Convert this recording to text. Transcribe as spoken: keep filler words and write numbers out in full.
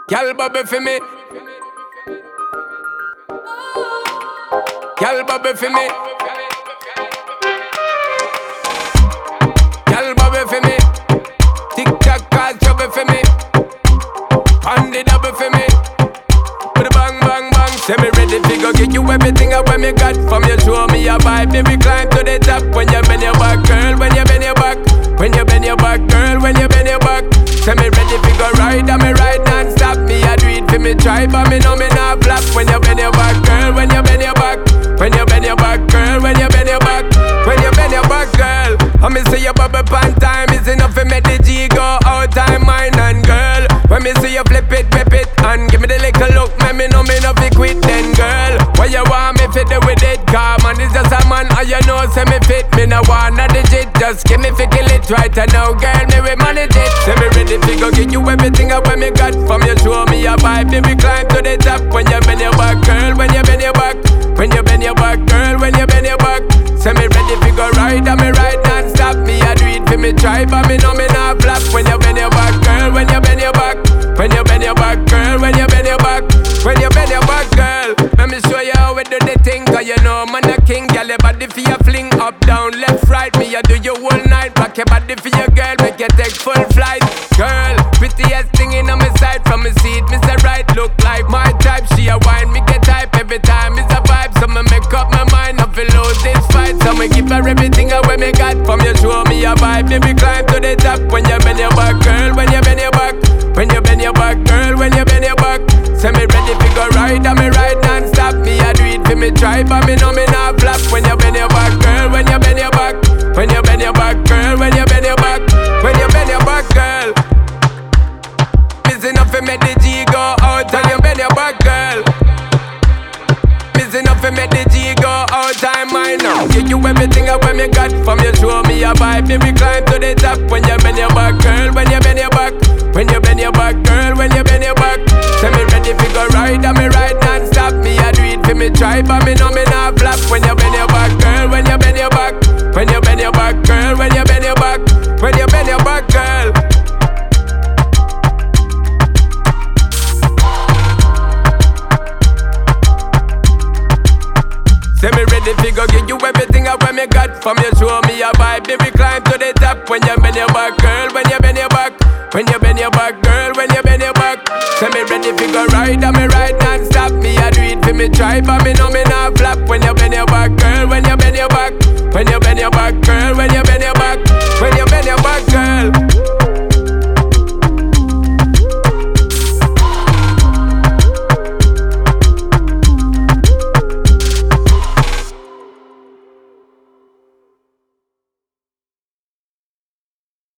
Girl bubble for me. Girl bubble for me. Girl bubble for me. Tick tock cause trouble for me. On the double for me. With a bang bang bang. Say me ready to go get you everything I want me got. From you show me a vibe, then we climb to the top. When you bend your back, girl, when you bend your back. When you bend your back, girl, when you bend your back. Say me ready to go ride, and me ride non-stop. Me I do it for me tribe, but me know me not flop. When you bend your back, girl, when you bend your back. When you bend your back, girl, when you bend your back. When you bend your back, girl. I me see you bubble pan time. Is enough to make the G go out time, mine and girl. When me see you flip it, whip it, and give me the little look. Make me know me not be quit then, girl. What you want me fit do with it? Cause man is just a man, and you know say me fit. Me no want no digit, just give me fi kill it right. And now, girl, me we manage it. Say me ready fi go give you everything I want me got. From you show me a vibe, then we climb to the top. When you bend your back, girl, when you bend your back. When you bend your back, girl, when you bend your back. Say me ready fi go ride, and me ride non-stop. Me I do it fi me try, but me know me not flop. When you bend your back, girl, when you bend your back. When you bend your back, girl, when you bend your back. When you bend your back, girl. Let me show you how we do the thing. Cause you know man a king. Girl, your body for your fling. Up, down, left, right. Me I do you all night. Rock your body for your girl. Make you take full flight. Girl, prettiest thing in on my side. From my seat, me say right. Look like my type. She a wine, me get type. Every time it's a vibe. So me make up my mind. I feel lose this fight. So me give her everything away me got. From you show me a vibe. Then we climb to the top. When you bend your back, girl. When you bend your back. When you bend your back, girl. When you bend your back. Say me ready to go ride. And me ride non-stop. Me I do it for me try. But me know me not flop. When you bend your back, girl. When you bend your back. When you bend your back, girl. When you bend your back. When you bend your back, girl. Busy enough to make the G go out. And you bend your back, girl. Busy enough to make the G go out. Time I know. Give you everything I want me got. From you show me a vibe. Then we climb to the top. When you bend your back, girl. When you bend your back. When you bend your back, girl. When you bend your back. Say me ready to go ride. And me ride non-stop. Me I do it for me try. But me know me not flop. When you bend your back, girl. When you bend your back. When you bend your back, girl. When you bend your back. When you bend your back, girl. Say me ready to go give you everything I want me got. From you show me a vibe, then we climb to the top. When you bend your back, girl, when you bend your back. When you bend your back, girl, when you bend your back. Say me ready to go ride, and me ride non-stop. Me I do it for me try, but me know me not flop. When you bend your back, girl, when you bend your back. When you bend your back,